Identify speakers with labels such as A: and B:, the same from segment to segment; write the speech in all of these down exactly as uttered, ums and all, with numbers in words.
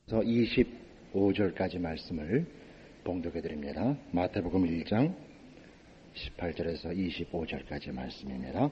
A: 이십오 절까지 말씀을 봉독해 드립니다. 마태복음 일 장 십팔 절에서 이십오 절까지 말씀입니다.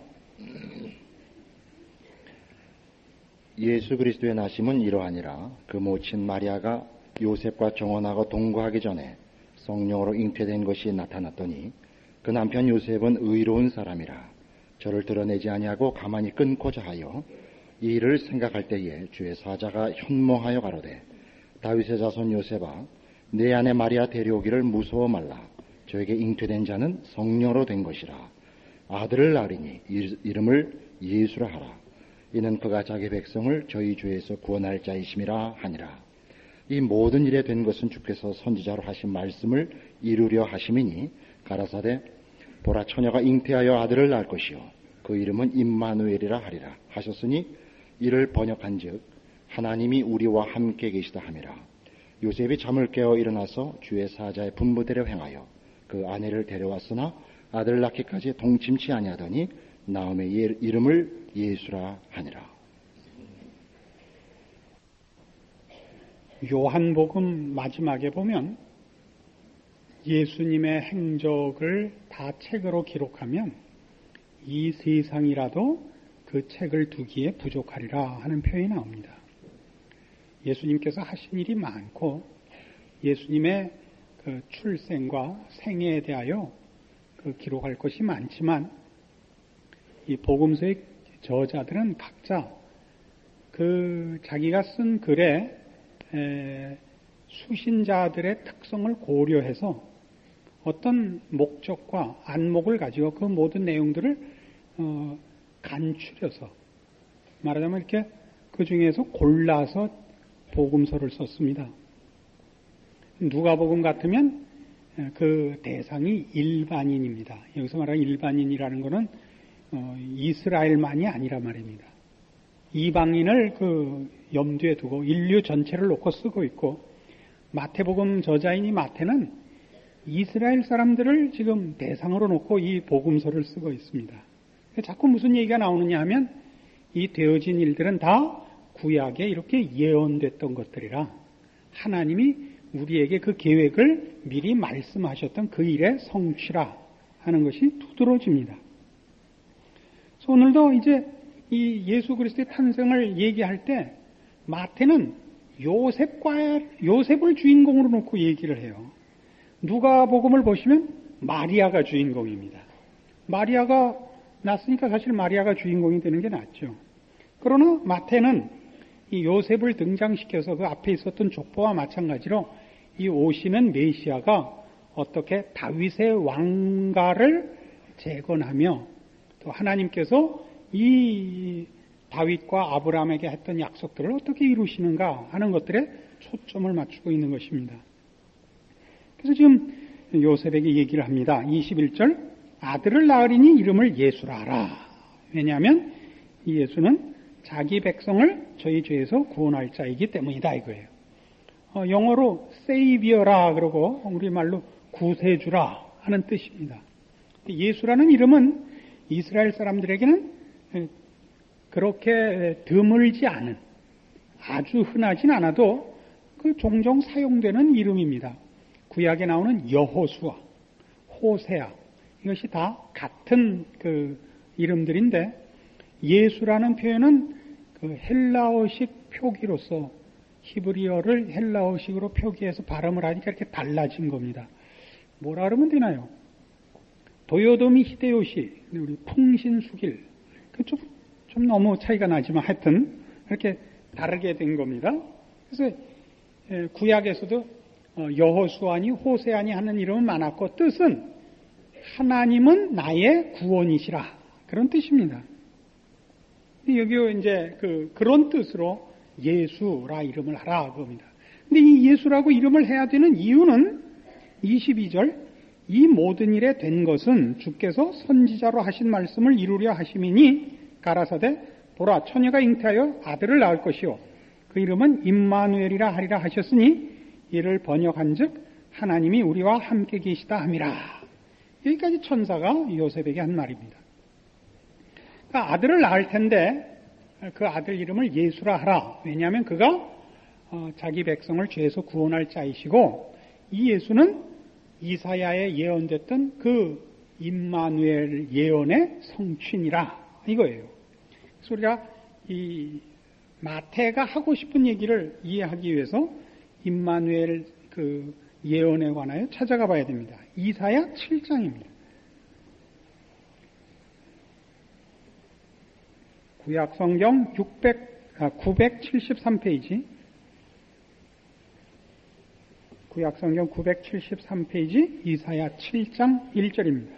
A: 예수 그리스도의 나심은 이러하니라. 그 모친 마리아가 요셉과 정혼하고 동거하기 전에 성령으로 잉태된 것이 나타났더니 그 남편 요셉은 의로운 사람이라 저를 드러내지 아니하고 가만히 끊고자 하여 이 일을 생각할 때에 주의 사자가 현몽하여 가로되 다윗의 자손 요셉아 내 아내 마리아 데려오기를 무서워 말라. 저에게 잉태된 자는 성령으로 된 것이라. 아들을 낳으리니 이름을 예수라 하라. 이는 그가 자기 백성을 저희 죄에서 구원할 자이심이라 하니라. 이 모든 일에 된 것은 주께서 선지자로 하신 말씀을 이루려 하심이니 가라사대 보라 처녀가 잉태하여 아들을 낳을 것이요 그 이름은 임마누엘이라 하리라 하셨으니 이를 번역한즉 하나님이 우리와 함께 계시다 함이라. 요셉이 잠을 깨어 일어나서 주의 사자의 분부대로 행하여 그 아내를 데려왔으나 아들을 낳기까지 동침치 아니하더니 나음의 이름을 예수라 하니라.
B: 요한복음 마지막에 보면 예수님의 행적을 다 책으로 기록하면 이 세상이라도 그 책을 두기에 부족하리라 하는 표현이 나옵니다. 예수님께서 하신 일이 많고 예수님의 그 출생과 생애에 대하여 그 기록할 것이 많지만 이 복음서의 저자들은 각자 그 자기가 쓴 글에 에, 수신자들의 특성을 고려해서 어떤 목적과 안목을 가지고 그 모든 내용들을 어, 간추려서 말하자면 이렇게 그 중에서 골라서 복음서를 썼습니다. 누가복음 같으면 그 대상이 일반인입니다. 여기서 말하는 일반인이라는 것은 어, 이스라엘만이 아니라 말입니다. 이방인을 그 염두에 두고 인류 전체를 놓고 쓰고 있고, 마태복음 저자인 이 마태는 이스라엘 사람들을 지금 대상으로 놓고 이 복음서를 쓰고 있습니다. 자꾸 무슨 얘기가 나오느냐 하면 이 되어진 일들은 다 구약에 이렇게 예언됐던 것들이라 하나님이 우리에게 그 계획을 미리 말씀하셨던 그 일의 성취라 하는 것이 두드러집니다. 그래서 오늘도 이제 이 예수 그리스도의 탄생을 얘기할 때 마태는 요셉과 요셉을 주인공으로 놓고 얘기를 해요. 누가복음을 보시면 마리아가 주인공입니다. 마리아가 낳았으니까 사실 마리아가 주인공이 되는 게 낫죠. 그러나 마태는 이 요셉을 등장시켜서 그 앞에 있었던 족보와 마찬가지로 이 오시는 메시아가 어떻게 다윗의 왕가를 재건하며 또 하나님께서 이 다윗과 아브라함에게 했던 약속들을 어떻게 이루시는가 하는 것들에 초점을 맞추고 있는 것입니다. 그래서 지금 요셉에게 얘기를 합니다. 이십일 절 아들을 낳으리니 이름을 예수라 하라. 왜냐하면 이 예수는 자기 백성을 저희 죄에서 구원할 자이기 때문이다 이거예요. 어, 영어로 세이비어라 그러고 우리말로 구세주라 하는 뜻입니다. 예수라는 이름은 이스라엘 사람들에게는 그렇게 드물지 않은, 아주 흔하진 않아도 그 종종 사용되는 이름입니다. 구약에 나오는 여호수아, 호세아 이것이 다 같은 그 이름들인데 예수라는 표현은 그 헬라어식 표기로서 히브리어를 헬라어식으로 표기해서 발음을 하니까 이렇게 달라진 겁니다. 뭐라 그러면 되나요? 도요도미 히데요시, 우리 풍신수길, 그 좀, 좀 너무 차이가 나지만 하여튼 이렇게 다르게 된 겁니다. 그래서 구약에서도 여호수아니 호세아니 하는 이름은 많았고 뜻은 하나님은 나의 구원이시라 그런 뜻입니다. 여기 이제 그 그런 뜻으로 예수라 이름을 하라 그겁니다. 근데 이 예수라고 이름을 해야 되는 이유는 이십이 절 이 모든 일에 된 것은 주께서 선지자로 하신 말씀을 이루려 하심이니 가라사대 보라 처녀가 잉태하여 아들을 낳을 것이요 그 이름은 임마누엘이라 하리라 하셨으니 이를 번역한즉 하나님이 우리와 함께 계시다 함이라. 여기까지 천사가 요셉에게 한 말입니다. 그러니까 아들을 낳을 텐데 그 아들 이름을 예수라 하라. 왜냐하면 그가 어, 자기 백성을 죄에서 구원할 자이시고 이 예수는 이사야에 예언됐던 그 임마누엘 예언의 성취니라 이거예요. 그래서 우리가 이 마태가 하고 싶은 얘기를 이해하기 위해서 임마누엘 그 예언에 관하여 찾아가 봐야 됩니다. 이사야 칠 장입니다. 구약성경 육백, 아, 구백칠십삼 페이지 구약성경 구백칠십삼 페이지 이사야 칠 장 일 절입니다.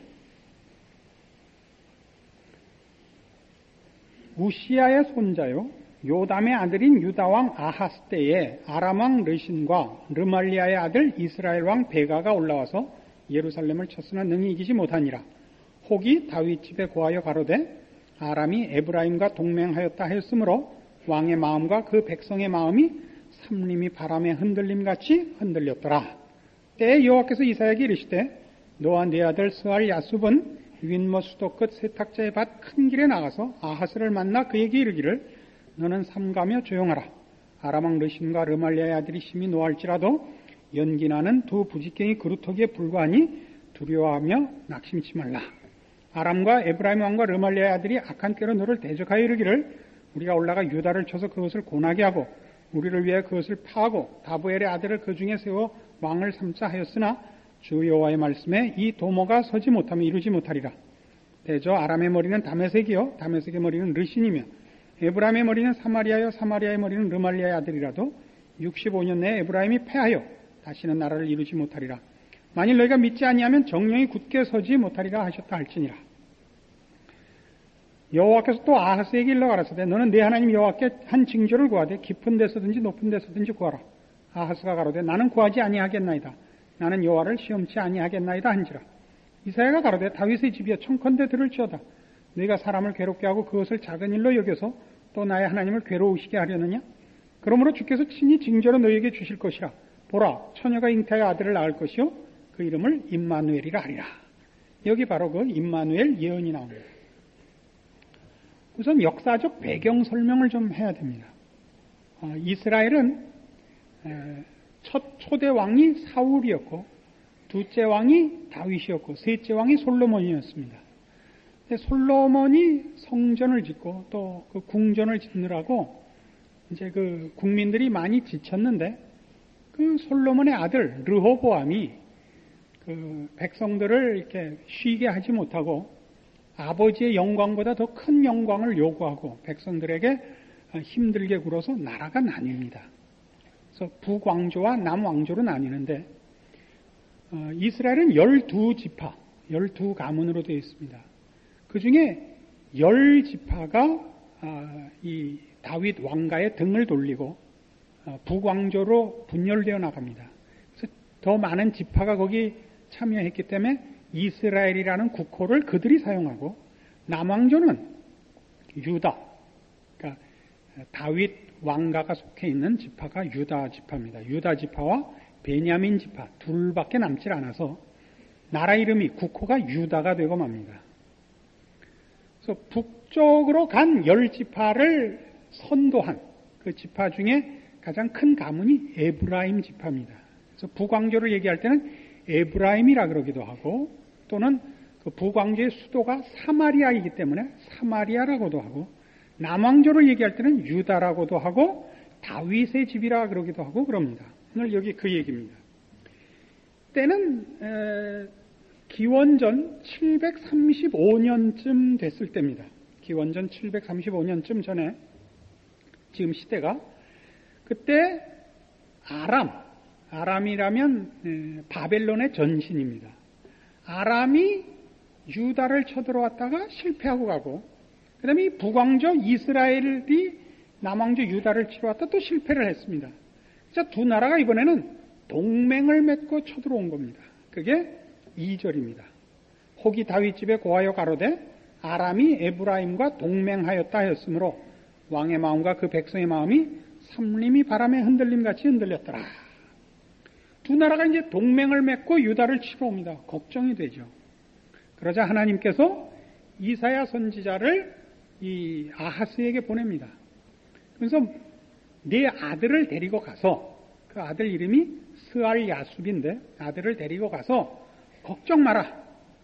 B: 우시야의 손자요 요담의 아들인 유다왕 아하스 때에 아람왕 르신과 르말리아의 아들 이스라엘왕 베가가 올라와서 예루살렘을 쳤으나 능히 이기지 못하니라. 혹이 다윗 집에 고하여 가로되 아람이 에브라임과 동맹하였다 하였으므로 왕의 마음과 그 백성의 마음이 삼림이 바람에 흔들림같이 흔들렸더라. 때에 여호와께서 이사야에게 이르시되 너와 네 아들 스알 야숲은 윈머 수도 끝 세탁자의 밭 큰 길에 나가서 아하스를 만나 그에게 이르기를 너는 삼가며 조용하라. 아람왕 르신과 르말리아의 아들이 심히 노할지라도 연기나는 두 부지깽이 그루터기에 불과하니 두려워하며 낙심치 말라. 아람과 에브라임 왕과 르말리아의 아들이 악한 때로 너를 대적하여 이르기를 우리가 올라가 유다를 쳐서 그것을 고나게 하고 우리를 위해 그것을 파하고 다부엘의 아들을 그 중에 세워 왕을 삼자 하였으나 주 여호와의 말씀에 이 도모가 서지 못하며 이루지 못하리라. 대저 아람의 머리는 다메섹이요 다메섹의 머리는 르신이며 에브라임의 머리는 사마리아요 사마리아의 머리는 르말리아의 아들이라도 육십오 년 내에 에브라임이 패하여 다시는 나라를 이루지 못하리라. 만일 너희가 믿지 아니하면 정령이 굳게 서지 못하리라 하셨다 할지니라. 여호와께서 또 아하스에게 일러 가라사대 너는 네 하나님 여호와께 한 징조를 구하되 깊은 데서든지 높은 데서든지 구하라. 아하스가 가로되 나는 구하지 아니하겠나이다. 나는 여호와를 시험치 아니하겠나이다 한지라. 이사야가 가로되 다윗의 집이여 청컨대 들을지어다. 너희가 사람을 괴롭게 하고 그것을 작은 일로 여겨서 또 나의 하나님을 괴로우시게 하려느냐? 그러므로 주께서 친히 징조로 너희에게 주실 것이라. 보라 처녀가 잉태하여 아들을 낳을 것이요 그 이름을 임마누엘이라 하리라. 여기 바로 그 임마누엘 예언이 나옵니다. 우선 역사적 배경 설명을 좀 해야 됩니다. 어, 이스라엘은 에, 첫 초대 왕이 사울이었고 둘째 왕이 다윗이었고 셋째 왕이 솔로몬이었습니다. 근데 솔로몬이 성전을 짓고 또 그 궁전을 짓느라고 이제 그 국민들이 많이 지쳤는데 그 솔로몬의 아들 르호보암이 그 백성들을 이렇게 쉬게 하지 못하고 아버지의 영광보다 더 큰 영광을 요구하고 백성들에게 힘들게 굴어서 나라가 나뉩니다. 그래서 북왕조와 남왕조로 나뉘는데 어, 이스라엘은 열두 지파, 열두 가문으로 되어 있습니다. 그 중에 열 지파가 어, 이 다윗 왕가의 등을 돌리고 어, 북왕조로 분열되어 나갑니다. 그래서 더 많은 지파가 거기 참여했기 때문에 이스라엘이라는 국호를 그들이 사용하고 남왕조는 유다, 그러니까 다윗 왕가가 속해 있는 지파가 유다 지파입니다. 유다 지파와 베냐민 지파 둘밖에 남질 않아서 나라 이름이 국호가 유다가 되고 맙니다. 그래서 북쪽으로 간 열 지파를 선도한 그 지파 중에 가장 큰 가문이 에브라임 지파입니다. 그래서 북왕조를 얘기할 때는 에브라임이라 그러기도 하고 또는 그 북왕조의 수도가 사마리아이기 때문에 사마리아라고도 하고 남왕조를 얘기할 때는 유다라고도 하고 다윗의 집이라 그러기도 하고 그럽니다. 오늘 여기 그 얘기입니다. 때는 에, 기원전 칠백삼십오 년쯤 됐을 때입니다. 기원전 칠백삼십오 년쯤 전에 지금 시대가 그때 아람, 아람이라면 에, 바벨론의 전신입니다. 아람이 유다를 쳐들어왔다가 실패하고 가고 그 다음에 이 북왕조 이스라엘이 남왕조 유다를 치러 왔다 또 실패를 했습니다. 그래서 두 나라가 이번에는 동맹을 맺고 쳐들어온 겁니다. 그게 이 절입니다. 혹이 다윗 집에 고하여 가로되 아람이 에브라임과 동맹하였다 하였으므로 왕의 마음과 그 백성의 마음이 삼림이 바람에 흔들림같이 흔들렸더라. 두 나라가 이제 동맹을 맺고 유다를 치러 옵니다. 걱정이 되죠. 그러자 하나님께서 이사야 선지자를 이 아하스에게 보냅니다. 그래서 네 아들을 데리고 가서, 그 아들 이름이 스알 야숲인데 아들을 데리고 가서 걱정 마라.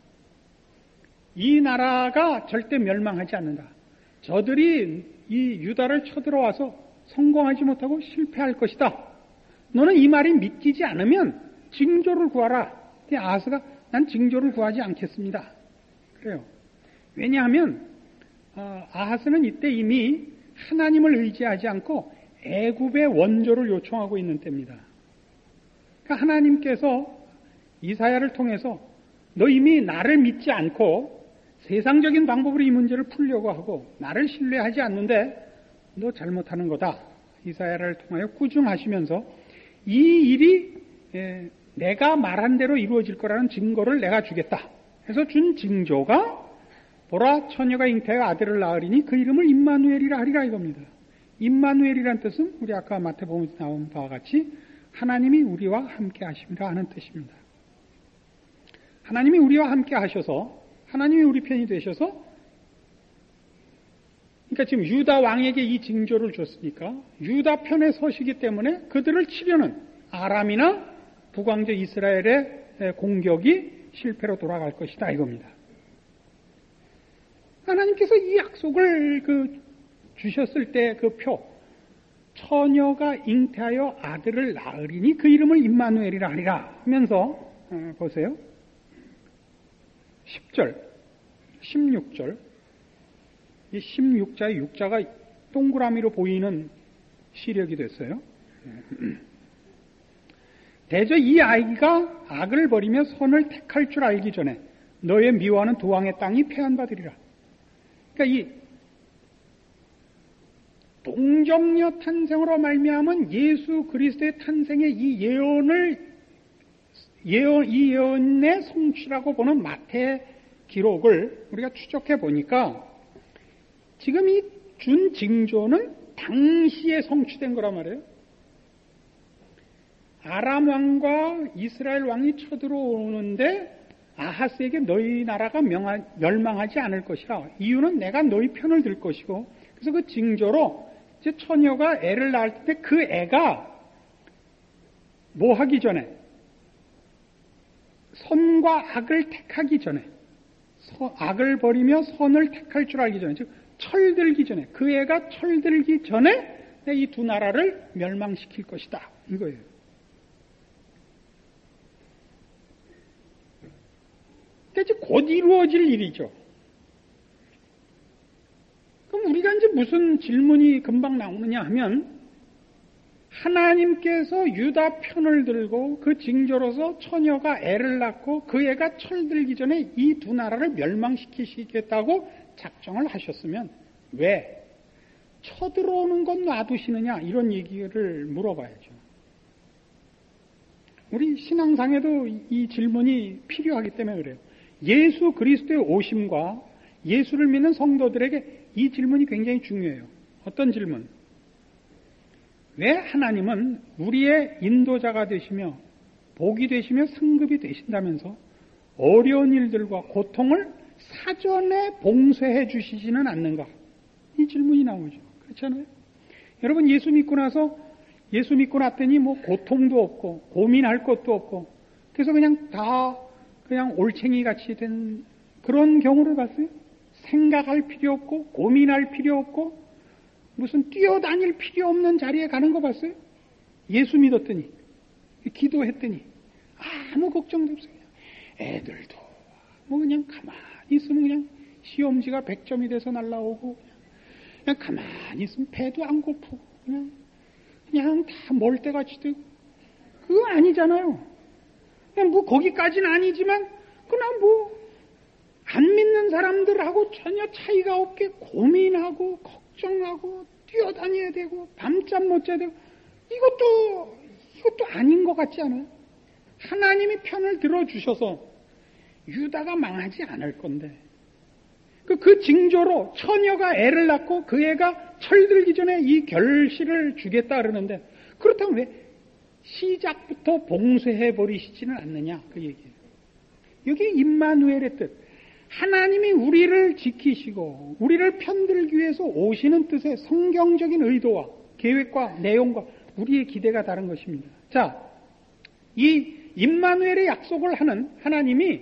B: 이 나라가 절대 멸망하지 않는다. 저들이 이 유다를 쳐들어와서 성공하지 못하고 실패할 것이다. 너는 이 말이 믿기지 않으면 징조를 구하라. 근데 아하스가 난 징조를 구하지 않겠습니다. 그래요. 왜냐하면 아하스는 이때 이미 하나님을 의지하지 않고 애굽의 원조를 요청하고 있는 때입니다. 그러니까 하나님께서 이사야를 통해서 너 이미 나를 믿지 않고 세상적인 방법으로 이 문제를 풀려고 하고 나를 신뢰하지 않는데 너 잘못하는 거다. 이사야를 통하여 꾸중하시면서 이 일이 내가 말한 대로 이루어질 거라는 증거를 내가 주겠다. 그래서 준 징조가 보라 처녀가 잉태하여 아들을 낳으리니 그 이름을 임마누엘이라 하리라 이겁니다. 임마누엘이란 뜻은 우리 아까 마태복음에서 나온 바와 같이 하나님이 우리와 함께 하심이라 하는 뜻입니다. 하나님이 우리와 함께 하셔서 하나님이 우리 편이 되셔서 그러니까 지금 유다 왕에게 이 징조를 줬으니까 유다 편에 서시기 때문에 그들을 치려는 아람이나 북왕조 이스라엘의 공격이 실패로 돌아갈 것이다 이겁니다. 하나님께서 이 약속을 그 주셨을 때 그 표 처녀가 잉태하여 아들을 낳으리니 그 이름을 임마누엘이라 하리라 하면서 어, 보세요. 십 절, 십육 절 이 십육 자의 육 자가 동그라미로 보이는 시력이 됐어요. 대저 이 아이가 악을 버리며 선을 택할 줄 알기 전에 너의 미워하는 두 왕의 땅이 패한받으리라. 그러니까 이 동정녀 탄생으로 말미암은 예수 그리스도의 탄생의 이 예언을 예언, 이 예언의 성취라고 보는 마태 기록을 우리가 추적해 보니까 지금 이 준 징조는 당시에 성취된 거란 말이에요. 아람 왕과 이스라엘 왕이 쳐들어오는데 아하스에게 너희 나라가 명하, 멸망하지 않을 것이라. 이유는 내가 너희 편을 들 것이고 그래서 그 징조로 이제 처녀가 애를 낳을 때 그 애가 뭐 하기 전에 선과 악을 택하기 전에 악을 버리며 선을 택할 줄 알기 전에 즉 철들기 전에 그 애가 철들기 전에 이 두 나라를 멸망시킬 것이다 이거예요. 이제 곧 이루어질 일이죠. 그럼 우리가 이제 무슨 질문이 금방 나오느냐 하면 하나님께서 유다 편을 들고 그 징조로서 처녀가 애를 낳고 그 애가 철들기 전에 이 두 나라를 멸망시키시겠다고 작정을 하셨으면 왜 쳐들어오는 건 놔두시느냐 이런 얘기를 물어봐야죠. 우리 신앙상에도 이 질문이 필요하기 때문에 그래요. 예수 그리스도의 오심과 예수를 믿는 성도들에게 이 질문이 굉장히 중요해요. 어떤 질문? 왜 하나님은 우리의 인도자가 되시며 복이 되시며 상급이 되신다면서 어려운 일들과 고통을 사전에 봉쇄해 주시지는 않는가? 이 질문이 나오죠. 그렇잖아요? 여러분 예수 믿고 나서 예수 믿고 났더니 뭐 고통도 없고 고민할 것도 없고 그래서 그냥 다 그냥 올챙이 같이 된 그런 경우를 봤어요? 생각할 필요 없고 고민할 필요 없고 무슨 뛰어다닐 필요 없는 자리에 가는 거 봤어요? 예수 믿었더니 기도했더니 아무 걱정도 없어요. 애들도 뭐 그냥 가만히 있으면 그냥 시험지가 백 점이 돼서 날라오고 그냥 가만히 있으면 배도 안 고프고 그냥 그냥 다 멀때같이 되고 그거 아니잖아요. 그냥 뭐 거기까지는 아니지만 그냥 뭐 안 믿는 사람들하고 전혀 차이가 없게 고민하고 걱정하고 뛰어다녀야 되고 밤잠 못 자야 되고 이것도 이것도 아닌 것 같지 않아요? 하나님이 편을 들어주셔서 유다가 망하지 않을 건데 그, 그 징조로 처녀가 애를 낳고 그 애가 철들기 전에 이 결실을 주겠다 그러는데 그렇다면 왜 시작부터 봉쇄해 버리시지는 않느냐 그 얘기예요. 여기 임마누엘의 뜻 하나님이 우리를 지키시고 우리를 편들기 위해서 오시는 뜻의 성경적인 의도와 계획과 내용과 우리의 기대가 다른 것입니다. 자, 이 임마누엘의 약속을 하는 하나님이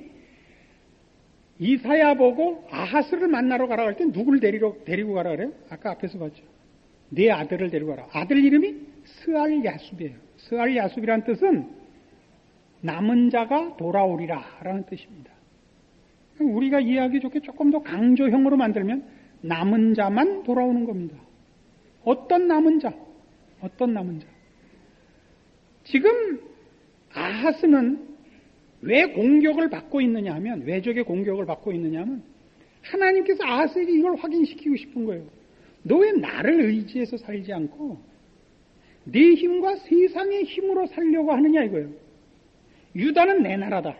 B: 이사야 보고 아하스를 만나러 가라고 할 때 누구를 데리러, 데리고 가라 그래요? 아까 앞에서 봤죠. 네 아들을 데리고 가라. 아들 이름이 스알 야숲이에요. 스알 야숲이란 뜻은 남은 자가 돌아오리라 라는 뜻입니다. 우리가 이해하기 좋게 조금 더 강조형으로 만들면 남은 자만 돌아오는 겁니다. 어떤 남은 자? 어떤 남은 자? 지금 아하스는 왜 공격을 받고 있느냐 하면, 외적의 공격을 받고 있느냐 하면 하나님께서 아하스에게 이걸 확인시키고 싶은 거예요. 너 왜 나를 의지해서 살지 않고 네 힘과 세상의 힘으로 살려고 하느냐 이거예요. 유다는 내 나라다.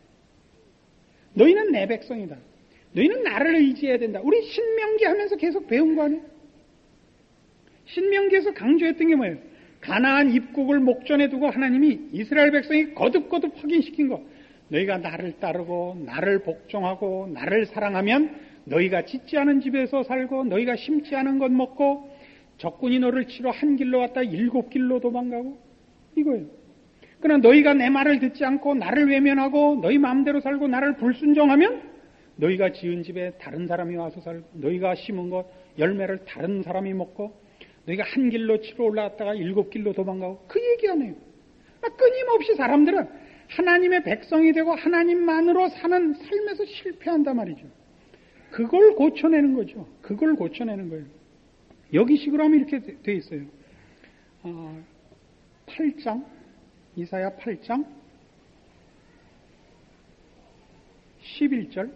B: 너희는 내 백성이다. 너희는 나를 의지해야 된다. 우리 신명기 하면서 계속 배운 거 아니에요? 신명기에서 강조했던 게 뭐예요? 가나안 입국을 목전에 두고 하나님이 이스라엘 백성이 거듭거듭 확인시킨 거. 너희가 나를 따르고 나를 복종하고 나를 사랑하면 너희가 짓지 않은 집에서 살고 너희가 심지 않은 것 먹고 적군이 너를 치러 한 길로 왔다 일곱 길로 도망가고 이거예요. 그러나 너희가 내 말을 듣지 않고 나를 외면하고 너희 마음대로 살고 나를 불순종하면 너희가 지은 집에 다른 사람이 와서 살고 너희가 심은 것 열매를 다른 사람이 먹고 너희가 한 길로 치러 올라갔다가 일곱 길로 도망가고 그 얘기 안 해요. 끊임없이 사람들은 하나님의 백성이 되고 하나님만으로 사는 삶에서 실패한단 말이죠. 그걸 고쳐내는 거죠. 그걸 고쳐내는 거예요. 여기식으로 하면 이렇게 돼 있어요. 어, 팔 장, 이사야 팔 장, 십일 절.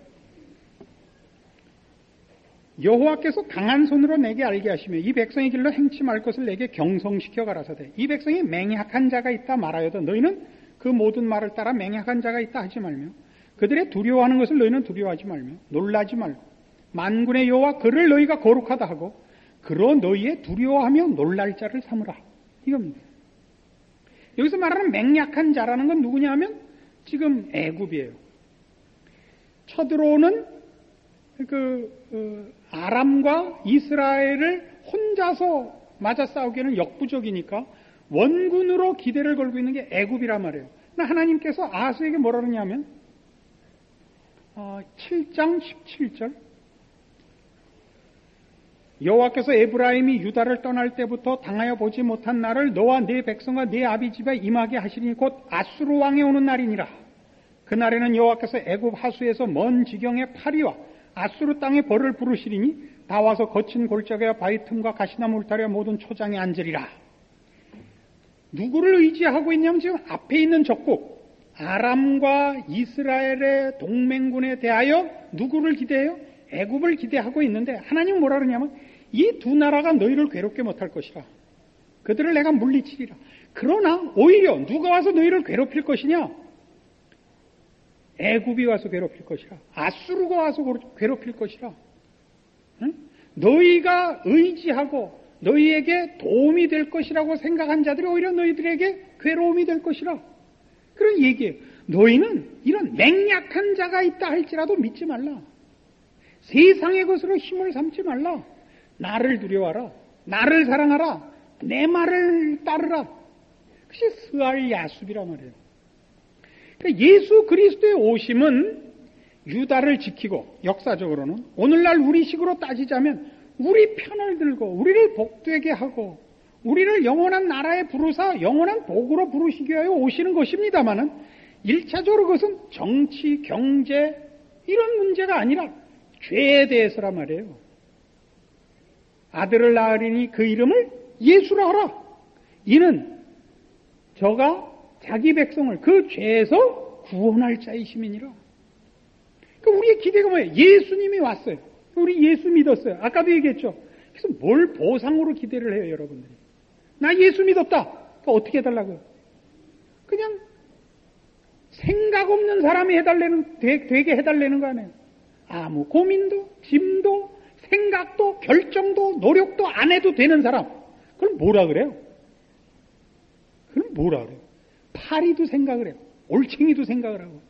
B: 여호와께서 강한 손으로 내게 알게 하시며 이 백성의 길로 행치 말 것을 내게 경성시켜 가라사대. 이 백성이 맹약한 자가 있다 말하여도 너희는 그 모든 말을 따라 맹약한 자가 있다 하지 말며 그들의 두려워하는 것을 너희는 두려워하지 말며 놀라지 말고 만군의 여호와 그를 너희가 거룩하다 하고 그러 너희의 두려워하며 놀랄 자를 삼으라. 이겁니다. 여기서 말하는 맹약한 자라는 건 누구냐 하면 지금 애굽이에요. 쳐들어오는 그 어, 아람과 이스라엘을 혼자서 맞아 싸우기에는 역부족이니까 원군으로 기대를 걸고 있는 게 애굽이란 말이에요. 하나님께서 아하스에게 뭐라 그러냐면 어, 칠 장 십칠 절 여호와께서 에브라임이 유다를 떠날 때부터 당하여 보지 못한 날을 너와 네 백성과 네 아비 집에 임하게 하시니 곧 아수르 왕이 오는 날이니라. 그날에는 여호와께서 애굽 하수에서 먼 지경의 파리와 아수르 땅의 벌을 부르시리니 다 와서 거친 골짜기와 바위 틈과 가시나무 울타리와 모든 초장에 앉으리라. 누구를 의지하고 있냐면 지금 앞에 있는 적국 아람과 이스라엘의 동맹군에 대하여 누구를 기대해요? 애굽을 기대하고 있는데 하나님은 뭐라 그러냐면 이 두 나라가 너희를 괴롭게 못할 것이라. 그들을 내가 물리치리라. 그러나 오히려 누가 와서 너희를 괴롭힐 것이냐? 애굽이 와서 괴롭힐 것이라. 아수르가 와서 괴롭힐 것이라. 응? 너희가 의지하고 너희에게 도움이 될 것이라고 생각한 자들이 오히려 너희들에게 괴로움이 될 것이라. 그런 얘기예요. 너희는 이런 맹약한 자가 있다 할지라도 믿지 말라. 세상의 것으로 힘을 삼지 말라. 나를 두려워하라. 나를 사랑하라. 내 말을 따르라. 그것이 스알 야숲이란 말이에요. 그러니까 예수 그리스도의 오심은 유다를 지키고 역사적으로는 오늘날 우리식으로 따지자면 우리 편을 들고 우리를 복되게 하고 우리를 영원한 나라에 부르사 영원한 복으로 부르시기 위하여 오시는 것입니다마는 일차적으로 그것은 정치, 경제 이런 문제가 아니라 죄에 대해서란 말이에요. 아들을 낳으리니 그 이름을 예수라 하라. 이는 저가 자기 백성을 그 죄에서 구원할 자이심이니라. 그러니까 우리의 기대가 뭐예요? 예수님이 왔어요. 우리 예수 믿었어요. 아까도 얘기했죠. 그래서 뭘 보상으로 기대를 해요, 여러분들이? 나 예수 믿었다. 그러니까 어떻게 해달라고요? 그냥 생각 없는 사람이 해달라는, 되, 되게 해달라는 거 아니에요. 아무 고민도, 짐도, 생각도, 결정도, 노력도 안 해도 되는 사람. 그걸 뭐라 그래요? 그걸 뭐라 그래요? 파리도 생각을 해요. 올챙이도 생각을 하고.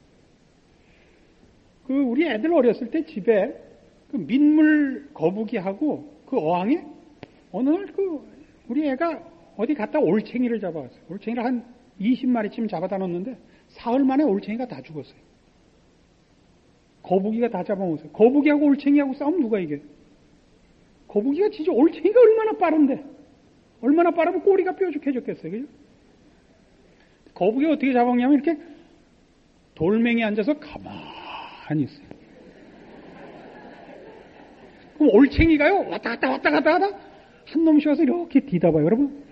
B: 그, 우리 애들 어렸을 때 집에 그 민물 거북이하고 그 어항에 어느 날 그 우리 애가 어디 갔다 올챙이를 잡아왔어요. 올챙이를 한 이십 마리쯤 잡아다 놓는데 사흘 만에 올챙이가 다 죽었어요. 거북이가 다 잡아먹었어요. 거북이하고 올챙이하고 싸우면 누가 이겨요? 거북이가 진짜 올챙이가 얼마나 빠른데 얼마나 빠르면 꼬리가 뾰족해졌겠어요. 그죠? 거북이가 어떻게 잡아먹냐면 이렇게 돌멩이에 앉아서 가만히 있어요. 그럼 올챙이가요 왔다 갔다 왔다 갔다 하다 한 놈씩 와서 이렇게 뒤다봐요. 여러분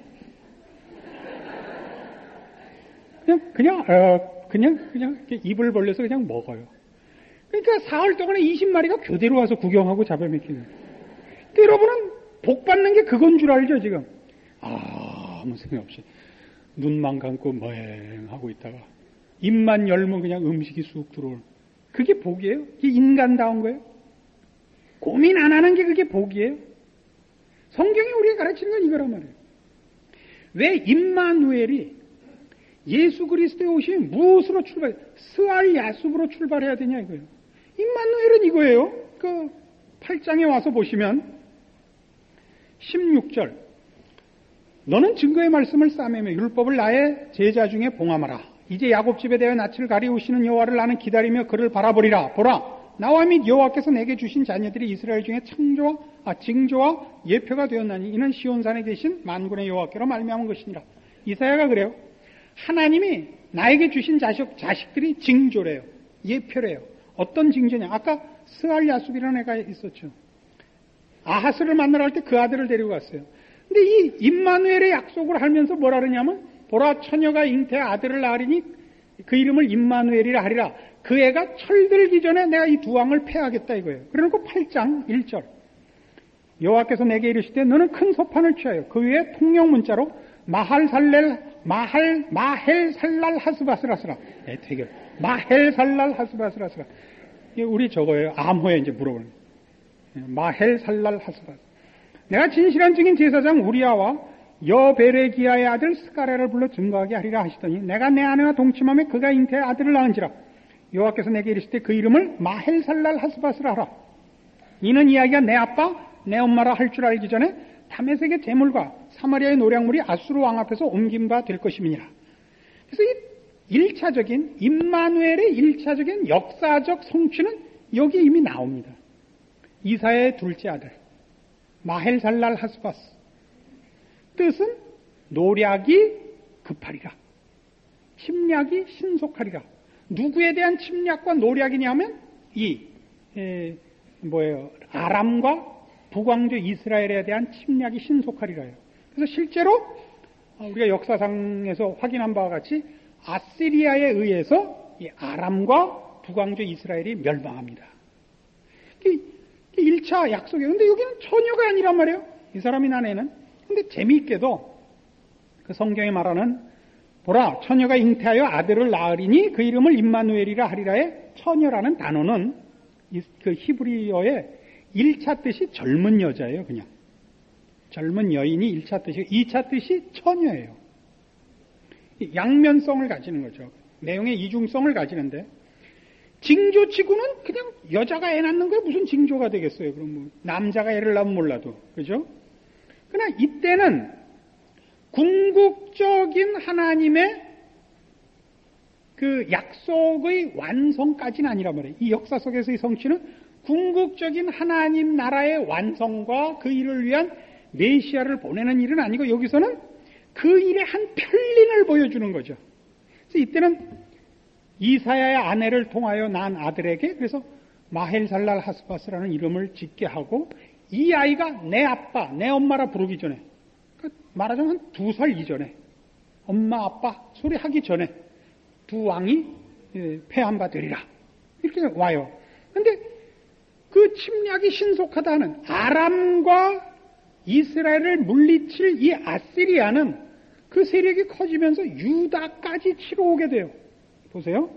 B: 그냥 그냥 어, 그냥 그냥 이렇게 입을 벌려서 그냥 먹어요. 그러니까 사흘 동안에 이십 마리가 교대로 와서 구경하고 잡아먹히는. 근데 여러분은 복 받는 게 그건 줄 알죠 지금? 아, 아무 생각 없이 눈만 감고 멍하고 있다가 입만 열면 그냥 음식이 쑥 들어올. 그게 복이에요? 그게 인간다운 거예요? 고민 안 하는 게 그게 복이에요? 성경이 우리가 가르치는 건 이거란 말이에요. 왜 임마누엘이 예수 그리스도의 오심이 무엇으로 출발, 스알 야숲으로 출발해야 되냐 이거예요. 임마누엘은 이거예요. 그 팔 장에 와서 보시면 십육 절 너는 증거의 말씀을 싸매며 율법을 나의 제자 중에 봉함하라. 이제 야곱 집에 대하여 낯을 가리우시는 여호와를 나는 기다리며 그를 바라보리라. 보라 나와 및 여호와께서 내게 주신 자녀들이 이스라엘 중에 창조와 아, 징조와 예표가 되었나니 이는 시온산에 계신 만군의 여호와께로 말미암은 것이니라. 이사야가 그래요. 하나님이 나에게 주신 자식, 자식들이 징조래요. 예표래요. 어떤 징조냐? 아까 스알야숲이라는 애가 있었죠. 아하스를 만나러 갈 때 그 아들을 데리고 갔어요. 근데 이 임마누엘의 약속을 하면서 뭐라 그러냐면 보라 처녀가 잉태 아들을 낳으리니 그 이름을 임마누엘이라 하리라. 그 애가 철들기 전에 내가 이 두 왕을 패하겠다 이거예요. 그래놓고 팔 장 일 절 여호와께서 내게 이르시되 너는 큰 소판을 취하여 그 위에 통영 문자로 마할살렐 마할 마헬살랄 하스바스라스라. 예, 되게 마헬살랄 하스바스라스라. 이게 우리 저거예요. 암호에 이제 물어보는 마헬살랄 하스바스. 내가 진실한 증인 제사장 우리아와 여베레기야의 아들 스가랴를 불러 증거하게 하리라 하시더니 내가 내 아내와 동침함에 그가 잉태의 아들을 낳은지라. 여호와께서 내게 이르시되 그 이름을 마헬살랄 하스바스라 하라. 이는 이야기가 내 아빠 내 엄마라 할 줄 알기 전에 다메섹의 재물과 사마리아의 노략물이 아수르 왕 앞에서 옮긴 바 될 것임이니라. 그래서 이 일차적인 임마누엘의 일차적인 역사적 성취는 여기 이미 나옵니다. 이사야의 둘째 아들 마헬살랄 하스바스. 뜻은 노략이 급하리라. 침략이 신속하리라. 누구에 대한 침략과 노략이냐면 이 에, 뭐예요? 아람과 북왕조 이스라엘에 대한 침략이 신속하리라요. 그래서 실제로 우리가 역사상에서 확인한 바와 같이 아시리아에 의해서 이 아람과 북왕조 이스라엘이 멸망합니다. 일 차 약속이에요. 근데 여기는 처녀가 아니란 말이에요. 이 사람이 난 애는. 근데 재미있게도 그 성경에 말하는 보라 처녀가 잉태하여 아들을 낳으리니 그 이름을 임마누엘이라 하리라의 처녀라는 단어는 그 히브리어의 일 차 뜻이 젊은 여자예요. 그냥 젊은 여인이 일 차 뜻이고 이 차 뜻이 처녀예요. 양면성을 가지는 거죠. 내용의 이중성을 가지는데 징조치고는 그냥 여자가 애 낳는 거에 무슨 징조가 되겠어요. 그럼 뭐 남자가 애를 낳으면 몰라도 그죠? 그러나 이때는 궁극적인 하나님의 그 약속의 완성까지는 아니란 말이에요. 이 역사 속에서의 성취는 궁극적인 하나님 나라의 완성과 그 일을 위한 메시아를 보내는 일은 아니고 여기서는 그 일의 한 편린을 보여주는 거죠. 그래서 이때는 이사야의 아내를 통하여 난 아들에게 그래서 마헬살랄 하스바스라는 이름을 짓게 하고 이 아이가 내 아빠, 내 엄마라 부르기 전에 말하자면 한 두 살 이전에 엄마, 아빠 소리 하기 전에 두 왕이 패한 바 되리라. 이렇게 와요. 근데 그 침략이 신속하다는 아람과 이스라엘을 물리칠 이 아시리아는 그 세력이 커지면서 유다까지 치러 오게 돼요. 보세요.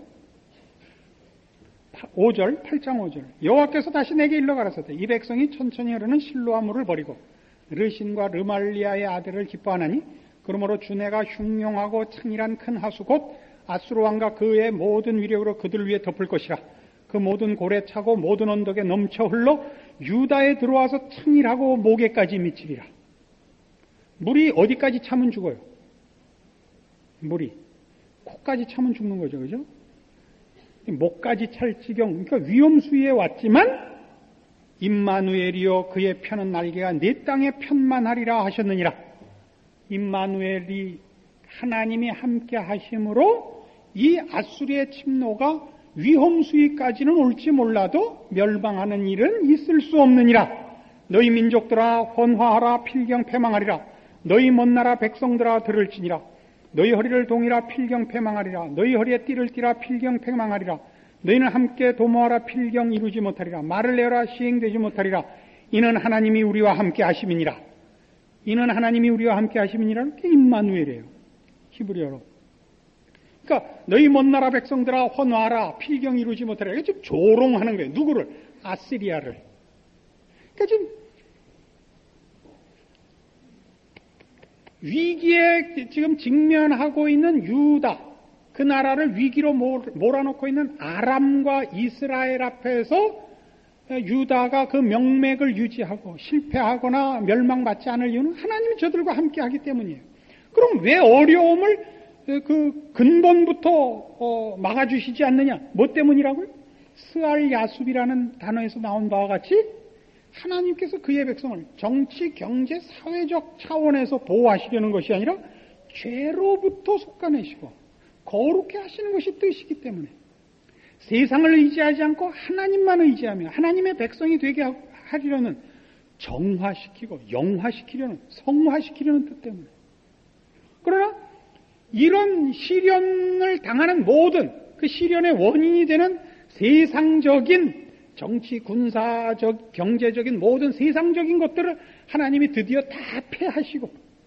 B: 오 절, 팔 장 오 절. 여호와께서 다시 내게 일러 가라사대 이 백성이 천천히 흐르는 실로아 물을 버리고 르신과 르말리아의 아들을 기뻐하나니 그러므로 주내가 흉용하고 창일한 큰 하수 곧 아수르 왕과 그의 모든 위력으로 그들 위에 덮을 것이라. 그 모든 고래 차고 모든 언덕에 넘쳐 흘러 유다에 들어와서 창일하고 모개까지 미치리라. 물이 어디까지 차면 죽어요? 물이. 코까지 차면 죽는 거죠. 그죠? 목까지 찰 지경, 그러니까 위험 수위에 왔지만 임마누엘이여 그의 편은 날개가 내 땅에 편만하리라 하셨느니라. 임마누엘이 하나님이 함께 하심으로 이 아수리의 침노가 위험 수위까지는 올지 몰라도 멸망하는 일은 있을 수 없느니라. 너희 민족들아 헌화하라 필경 패망하리라. 너희 먼 나라 백성들아 들을지니라. 너희 허리를 동이라 필경 패망하리라. 너희 허리에 띠를 띠라 필경 패망하리라. 너희는 함께 도모하라 필경 이루지 못하리라. 말을 내어라 시행되지 못하리라. 이는 하나님이 우리와 함께 하심이니라. 이는 하나님이 우리와 함께 하심이니라. 그게 임마누엘이에요. 히브리어로. 그러니까 너희 먼 나라 백성들아 헌화하라 필경 이루지 못하리라. 이게 지금 조롱하는 거예요. 누구를? 아시리아를. 그러니까 지금 위기에 지금 직면하고 있는 유다, 그 나라를 위기로 몰아넣고 있는 아람과 이스라엘 앞에서 유다가 그 명맥을 유지하고 실패하거나 멸망받지 않을 이유는 하나님이 저들과 함께 하기 때문이에요. 그럼 왜 어려움을 그 근본부터 막아주시지 않느냐? 뭐 때문이라고요? 스알 야숲이라는 단어에서 나온 바와 같이 하나님께서 그의 백성을 정치, 경제, 사회적 차원에서 보호하시려는 것이 아니라 죄로부터 속아내시고 거룩해 하시는 것이 뜻이기 때문에 세상을 의지하지 않고 하나님만 의지하며 하나님의 백성이 되게 하리려는 정화시키고 영화시키려는 성화시키려는 뜻 때문에. 그러나 이런 시련을 당하는 모든 그 시련의 원인이 되는 세상적인 정치, 군사적, 경제적인 모든 세상적인 것들을 하나님이 드디어 다 폐하시고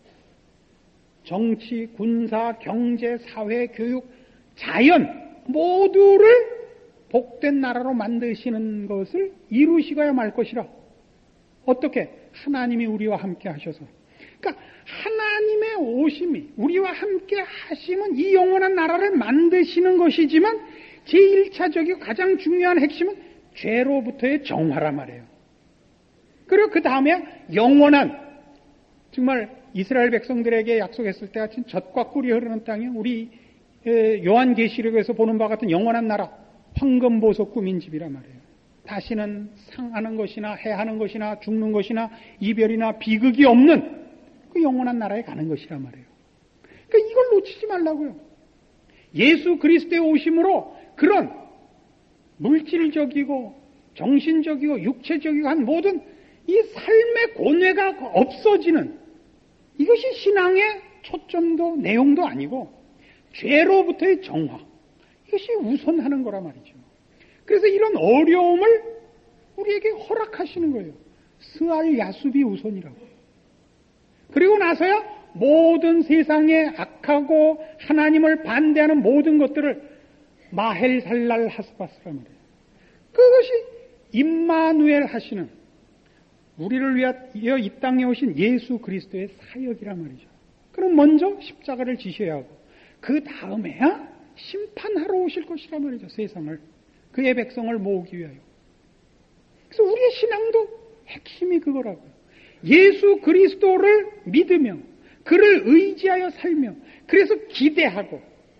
B: 정치, 군사, 경제, 사회, 교육, 자연 모두를 복된 나라로 만드시는 것을 이루시고야 말 것이라. 어떻게? 하나님이 우리와 함께 하셔서. 그러니까 하나님의 오심이 우리와 함께 하시면 이 영원한 나라를 만드시는 것이지만 제일 차적이고 가장 중요한 핵심은 죄로부터의 정화란 말이에요. 그리고 그 다음에 영원한, 정말 이스라엘 백성들에게 약속했을 때 같은 젖과 꿀이 흐르는 땅에 우리 요한계시록에서 보는 바와 같은 영원한 나라, 황금보석 꾸민 집이란 말이에요. 다시는 상하는 것이나 해하는 것이나 죽는 것이나 이별이나 비극이 없는 그 영원한 나라에 가는 것이란 말이에요. 그러니까 이걸 놓치지 말라고요. 예수 그리스도의 오심으로 그런 물질적이고 정신적이고 육체적이고 한 모든 이 삶의 고뇌가 없어지는, 이것이 신앙의 초점도 내용도 아니고 죄로부터의 정화, 이것이 우선하는 거란 말이죠. 그래서 이런 어려움을 우리에게 허락하시는 거예요. 스알 야숲이 우선이라고. 그리고 나서야 모든 세상에 악하고 하나님을 반대하는 모든 것들을 마헬살랄 하스바스란 말이에요. 그것이 임마누엘 하시는, 우리를 위하여 이 땅에 오신 예수 그리스도의 사역이란 말이죠. 그럼 먼저 십자가를 지셔야 하고 그 다음에야 심판하러 오실 것이란 말이죠. 세상을, 그의 백성을 모으기 위하여. 그래서 우리의 신앙도 핵심이 그거라고요. 예수 그리스도를 믿으며 그를 의지하여 살며 그래서 기대하고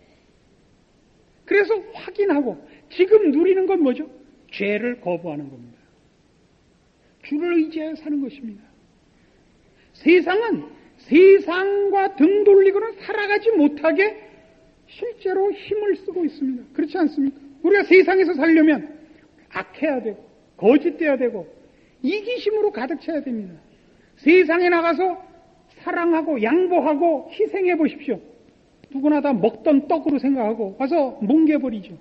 B: 그래서 확인하고 지금 누리는 건 뭐죠? 죄를 거부하는 겁니다. 주를 의지하여 사는 것입니다. 세상은 세상과 등 돌리고는 살아가지 못하게 실제로 힘을 쓰고 있습니다. 그렇지 않습니까? 우리가 세상에서 살려면 악해야 되고 거짓돼야 되고 이기심으로 가득 차야 됩니다. 세상에 나가서 사랑하고 양보하고 희생해 보십시오. 누구나 다 먹던 떡으로 생각하고 와서 뭉개버리죠.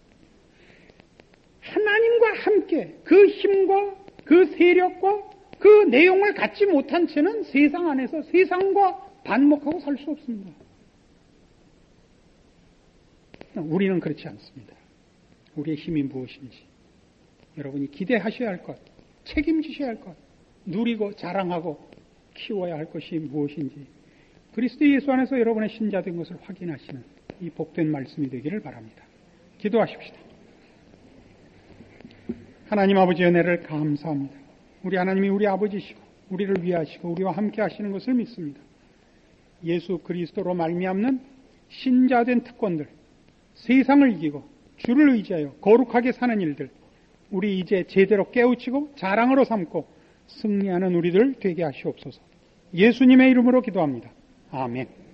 B: 하나님과 함께 그 힘과 그 세력과 그 내용을 갖지 못한 채는 세상 안에서 세상과 반목하고 살 수 없습니다. 우리는 그렇지 않습니다. 우리의 힘이 무엇인지 여러분이 기대하셔야 할 것, 책임지셔야 할 것, 누리고 자랑하고 키워야 할 것이 무엇인지 그리스도 예수 안에서 여러분의 신자된 것을 확인하시는 이 복된 말씀이 되기를 바랍니다. 기도하십시다. 하나님 아버지의 은혜를 감사합니다. 우리 하나님이 우리 아버지시고 우리를 위하시고 우리와 함께 하시는 것을 믿습니다. 예수 그리스도로 말미암는 신자된 특권들, 세상을 이기고 주를 의지하여 거룩하게 사는 일들, 우리 이제 제대로 깨우치고 자랑으로 삼고 승리하는 우리들 되게 하시옵소서. 예수님의 이름으로 기도합니다. 아멘.